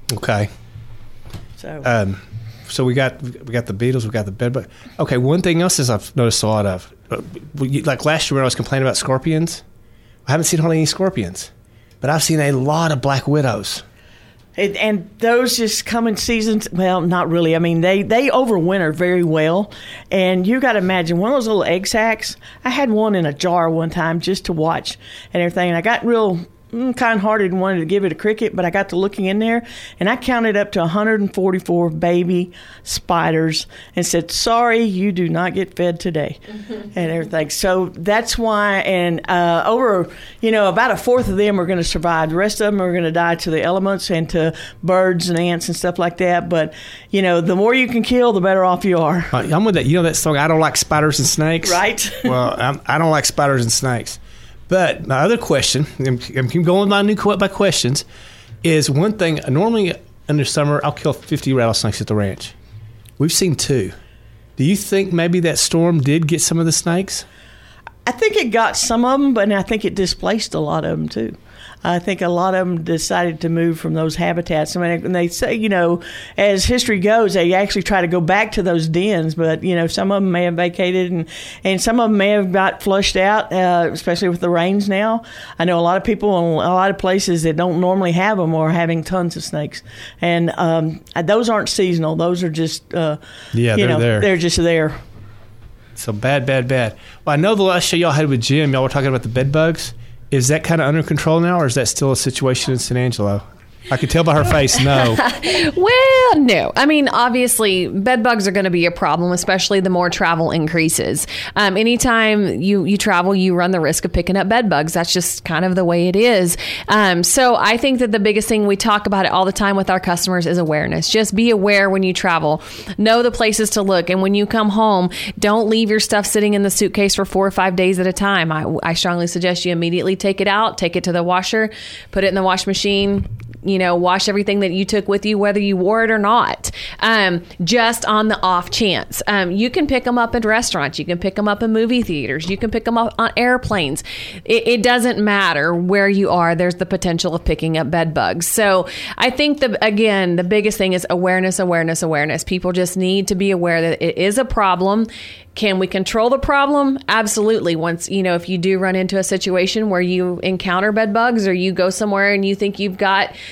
Okay. So we got the beetles, we got the bedbug. Okay, one thing else is I've noticed a lot of. Like last year when I was complaining about scorpions, I haven't seen hardly any scorpions, but I've seen a lot of black widows. And those just come in seasons. Well, not really. I mean, they overwinter very well. And you got to imagine one of those little egg sacs. I had one in a jar one time just to watch and everything. And I got real kind-hearted and wanted to give it a cricket, but I got to looking in there, and I counted up to 144 baby spiders and said, sorry, you do not get fed today, and everything. So that's why, and about a fourth of them are going to survive. The rest of them are going to die to the elements and to birds and ants and stuff like that. But, the more you can kill, the better off you are. I'm with that. You know that song, I don't like spiders and snakes? Right. Well, I don't like spiders and snakes. But my other question, I'm keep going with my questions, is one thing. Normally in the summer, I'll kill 50 rattlesnakes at the ranch. We've seen 2. Do you think maybe that storm did get some of the snakes? I think it got some of them, but I think it displaced a lot of them too. I think a lot of them decided to move from those habitats. I mean, and they say, as history goes, they actually try to go back to those dens, but, some of them may have vacated and some of them may have got flushed out, especially with the rains now. I know a lot of people in a lot of places that don't normally have them are having tons of snakes. And those aren't seasonal. Those are just, they're there. They're just there. So bad. Well, I know the last show y'all had with Jim, y'all were talking about the bed bugs. Is that kind of under control now, or is that still a situation in San Angelo? I could tell by her face, no. Well, no. I mean, obviously, bed bugs are going to be a problem, especially the more travel increases. Anytime you travel, you run the risk of picking up bed bugs. That's just kind of the way it is. So I think that the biggest thing, we talk about it all the time with our customers, is awareness. Just be aware when you travel. Know the places to look. And when you come home, don't leave your stuff sitting in the suitcase for 4 or 5 days at a time. I strongly suggest you immediately take it out, take it to the washer, put it in the wash machine, wash everything that you took with you, whether you wore it or not, just on the off chance. You can pick them up at restaurants. You can pick them up in movie theaters. You can pick them up on airplanes. It doesn't matter where you are. There's the potential of picking up bed bugs. So I think, the biggest thing is awareness. People just need to be aware that it is a problem. Can we control the problem? Absolutely. Once, if you do run into a situation where you encounter bed bugs, or you go somewhere and you think you've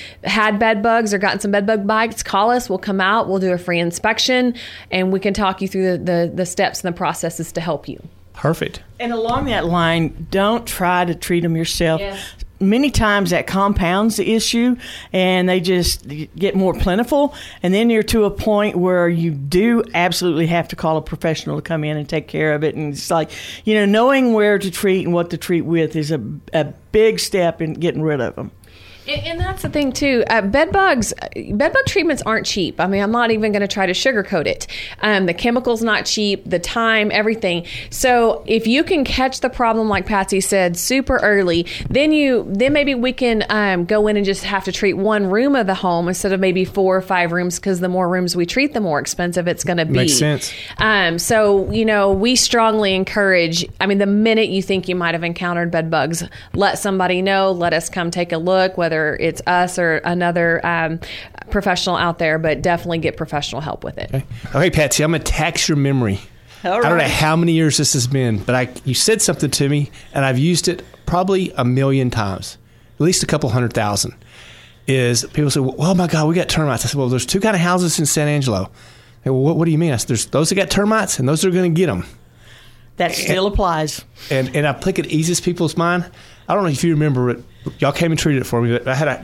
had bed bugs or gotten some bed bug bites, call us. We'll come out. We'll do a free inspection, and we can talk you through the steps and the processes to help you. Perfect. And along that line, don't try to treat them yourself. Yes. Many times that compounds the issue, and they just get more plentiful. And then you're to a point where you do absolutely have to call a professional to come in and take care of it. And it's like, knowing where to treat and what to treat with is a big step in getting rid of them. And that's the thing, too. Bed bug treatments aren't cheap. I mean, I'm not even going to try to sugarcoat it. The chemical's not cheap, the time, everything. So if you can catch the problem, like Patsy said, super early, then maybe we can go in and just have to treat one room of the home instead of maybe 4 or 5 rooms, because the more rooms we treat, the more expensive it's going to be. Makes sense. So, we strongly encourage, the minute you think you might have encountered bed bugs, let somebody know, let us come take a look, whether it's us or another professional out there, but definitely get professional help with it. Okay, Patsy, I'm going to tax your memory. All right. I don't know how many years this has been, but you said something to me, and I've used it probably 1 million times, at least a couple 100,000. Is people say, well, oh my God, we got termites. I said, well, there's 2 kind of houses in San Angelo. Hey, well, what do you mean? I said, there's those that got termites and those that are going to get them. That still applies. And I think it eases people's mind. I don't know if you remember it. Y'all came and treated it for me, but I had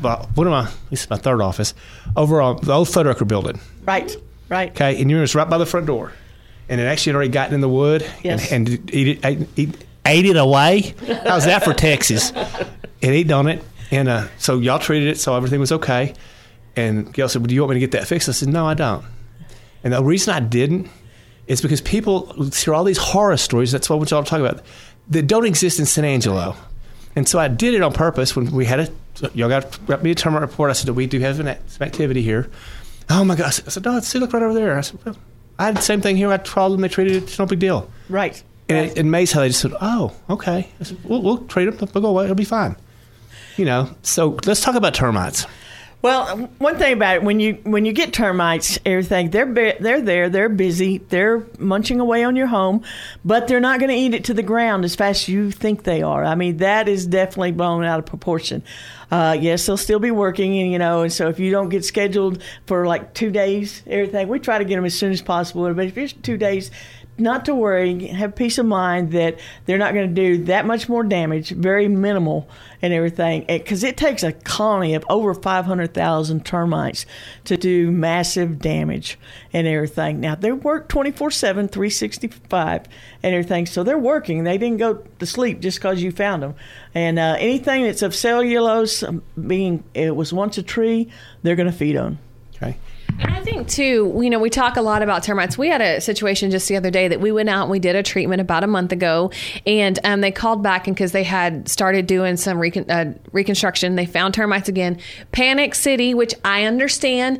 this is my third office, over on the old photo record building. Right. Okay, and you remember it's right by the front door. And it actually had already gotten in the wood. Yes. and ate it away. How's that for Texas? It ate on it. And so y'all treated it, so everything was okay. And Gail said, well, do you want me to get that fixed? I said, no, I don't. And the reason I didn't is because people hear all these horror stories, that's what y'all talk about, that don't exist in San Angelo. And so I did it on purpose when we had y'all got me a termite report. I said, we do have some activity here. Oh my gosh. I said, no, see, look right over there. I said, well, I had the same thing here. I had a problem. They treated it. It's no big deal. Right. And it amazed how they just said, oh, okay. I said, we'll treat them. They'll go away. It'll be fine. So let's talk about termites. Well, one thing about it, when you get termites, everything they're there, they're busy, they're munching away on your home, but they're not going to eat it to the ground as fast as you think they are. I mean, that is definitely blown out of proportion. Yes, they'll still be working, and so if you don't get scheduled for like 2 days, everything, we try to get them as soon as possible. But if it's 2 days, not to worry, have peace of mind that they're not going to do that much more damage, very minimal and everything, because it takes a colony of over 500,000 termites to do massive damage and everything. Now, they work 24/7, 365 and everything, so they're working. They didn't go to sleep just because you found them. And anything that's of cellulose, being it was once a tree, they're going to feed on. Okay. And I think, too, we talk a lot about termites. We had a situation just the other day that we went out and we did a treatment about a month ago. And they called back because they had started doing some reconstruction. They found termites again. Panic City, which I understand.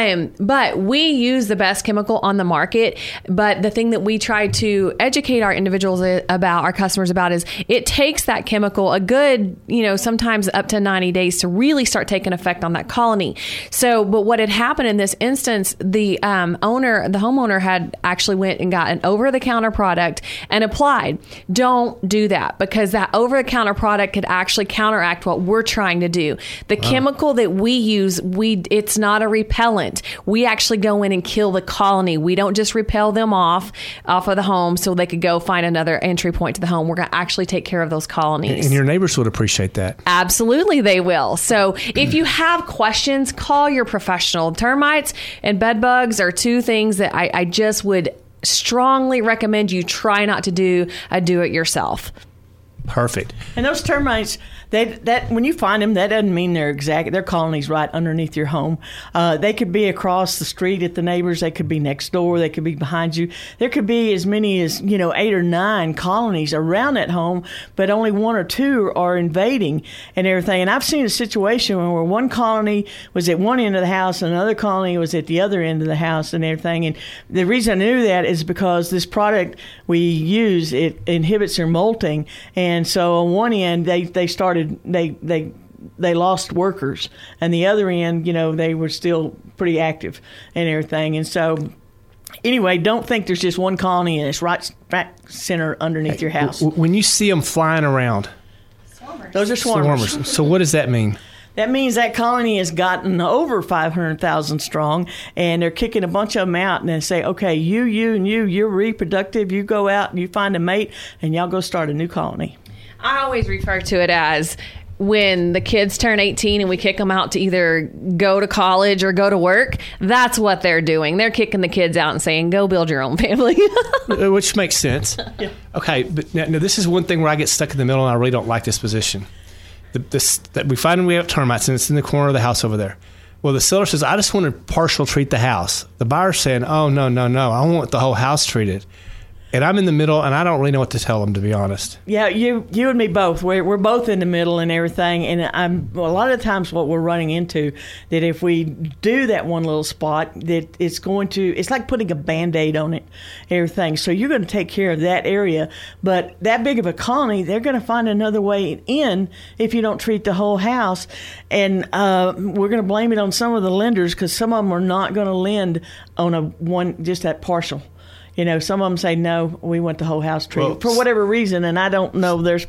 But we use the best chemical on the market. But the thing that we try to educate our individuals about, our customers about, is it takes that chemical a good, sometimes up to 90 days to really start taking effect on that colony. So, but what had happened in this instance, the homeowner had actually went and got an over-the-counter product and applied. Don't do that, because that over-the-counter product could actually counteract what we're trying to do. The chemical that we use, it's not a repellent. We actually go in and kill the colony. We don't just repel them off of the home so they could go find another entry point to the home. We're going to actually take care of those colonies. And your neighbors would appreciate that. Absolutely, they will. So if you have questions, call your professional. Termites and bed bugs are two things that I just would strongly recommend you try not to do a do-it-yourself. Perfect. And those termites, that when you find them, that doesn't mean their colony's right underneath your home. They could be across the street at the neighbors. They could be next door. They could be behind you. There could be as many as 8 or 9 colonies around that home, but only 1 or 2 are invading and everything. And I've seen a situation where one colony was at one end of the house and another colony was at the other end of the house and everything. And the reason I knew that is because this product we use, it inhibits their molting. And so on one end, they started. They lost workers, and the other end, they were still pretty active and everything. And so, anyway, don't think there's just one colony and it's right center underneath your house. When you see them flying around, those are swarmers. So what does that mean? That means that colony has gotten over 500,000 strong, and they're kicking a bunch of them out, and they say, okay, you're reproductive. You go out and you find a mate, and y'all go start a new colony. I always refer to it as when the kids turn 18 and we kick them out to either go to college or go to work. That's what they're doing. They're kicking the kids out and saying, go build your own family. Which makes sense. Yeah. Okay, but now this is one thing where I get stuck in the middle, and I really don't like this position. That we find we have termites, and it's in the corner of the house over there. Well, the seller says, I just want to partial treat the house. The buyer's saying, oh, no, I want the whole house treated. And I'm in the middle, and I don't really know what to tell them, to be honest. Yeah, you and me both. We're both in the middle and everything. And a lot of times what we're running into, that if we do that one little spot, that it's like putting a Band-Aid on it, everything. So you're going to take care of that area. But that big of a colony, they're going to find another way in if you don't treat the whole house. And we're going to blame it on some of the lenders, because some of them are not going to lend on just that partial. Some of them say, no, we want the whole house treated for whatever reason, and I don't know their